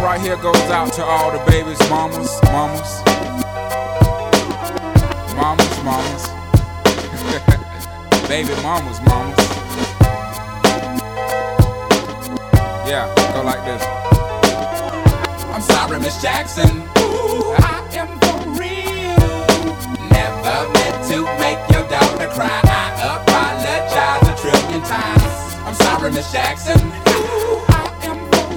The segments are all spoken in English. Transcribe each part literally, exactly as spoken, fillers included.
right here goes out to all the babies, mamas, mamas, mamas, mamas, baby mamas, mamas. Yeah, go like this. I'm sorry, Miss Jackson. Ooh, I am for real. Never meant to make your daughter cry. I apologize a trillion times. I'm sorry, Miss Jackson. Ooh, I am for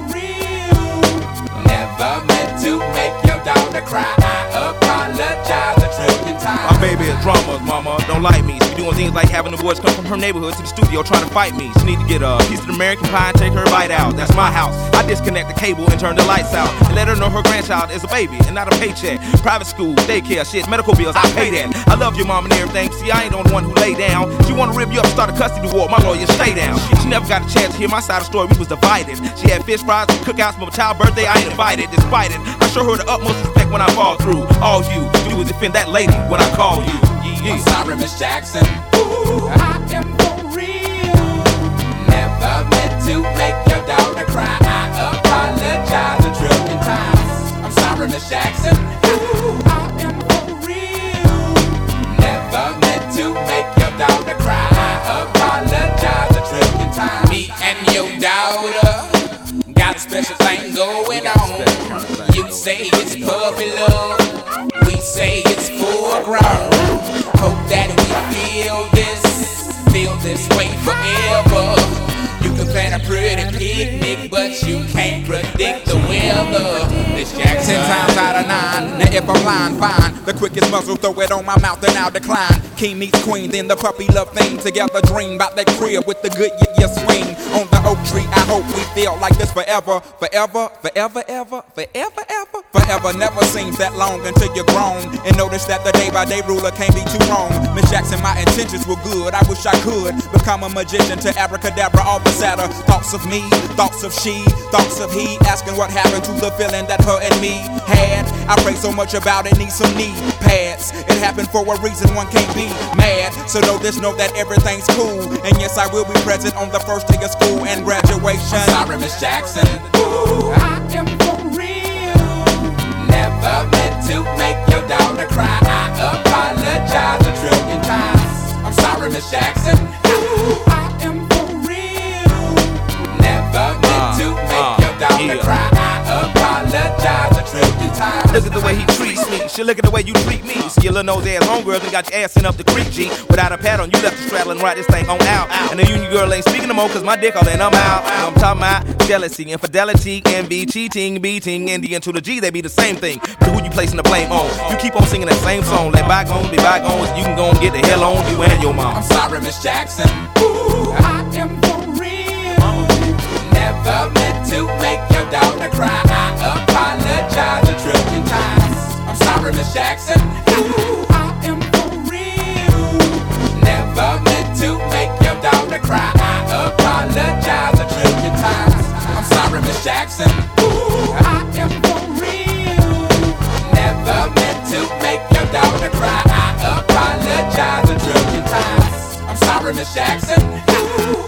real. Never meant to make your daughter cry. I apologize a trillion times. My baby is drama, mama, don't like me. She doing things like having the boys come from her neighborhood to the studio trying to fight me. She need to get a piece of American pie and take her bite out. That's my house. I disconnect the cable and turn the lights out and let her know her grandchild is a baby and not a paycheck. Private school, daycare, shit, medical bills, I pay that. I love your mom and everything. See, I ain't the one who lay down. She wanna rip you up and start a custody war. My lawyer, stay down. She never got a chance to hear my side of the story. We was divided. She had fish fries and cookouts for my child's birthday. I ain't invited. Despite it, I show her the utmost respect when I fall through. All you do is defend that lady when I call you. I'm sorry, Miss Jackson. Ooh, I am for real. Never meant to make your daughter cry. I apologize a trillion times. I'm sorry, Miss Jackson. Ooh, I am for real. Never meant to make your daughter cry. I apologize a trillion times. Me and your daughter got a special thing going on. You say it's puppy love, we say it's full grown. Hope that we feel this, feel this way forever. You can plan a pretty picnic, but you can't predict the weather. Miss Jackson. Ten times out of nine, now if I'm lying, fine. The quickest muzzle, throw it on my mouth and I'll decline. King meets queen, then the puppy love thing. Together dream about that crib with the good yeah, yeah swing. On the oak tree, I hope we feel like this forever. Forever, forever, ever, forever, ever. Forever never seems that long until you're grown. And notice that the day by day ruler can't be too wrong. Miss Jackson, my intentions were good. I wish I could become a magician to abracadabra all the sadder. Thoughts of me, thoughts of she, thoughts of he. Asking what happened to the feeling that her and me had. I pray so much about it, need some knee pads. It happened for a reason, one can't be mad. So know this, know that everything's cool. And yes, I will be present on the first day of school and graduation. I'm sorry, Miss Jackson. Ooh, I am for real. Never meant to make your daughter cry. I apologize a trillion times. I'm sorry, Miss Jackson. Ooh, I am for real. Never meant to make your daughter cry. I apologize a trillion times. Look at the way he treats me. Shit, look at the way you treat me. See your little nose ass homegirls and got your ass sent up the creek, G. Without a pad on, you left the straddle and ride this thing on out. And the union girl ain't speaking no more, cause my dick all in, I'm out. I'm talking about jealousy, infidelity, envy, cheating, beating, and the N to the G, they be the same thing. But who you placing the blame on? You keep on singing that same song. Let bygones be bygones, you can go and get the hell on you and your mom. I'm sorry, Miss Jackson. Ooh, I am for real. Never meant to make your daughter cry. I apologize a trillion times. I'm sorry, Miss Jackson. Ooh, I am for real. Never meant to make your daughter cry. I apologize a trillion times. I'm sorry, Miss Jackson. Ooh, I am for real. Never meant to make your daughter cry. I apologize a trillion times. I'm sorry, Miss Jackson. Ooh,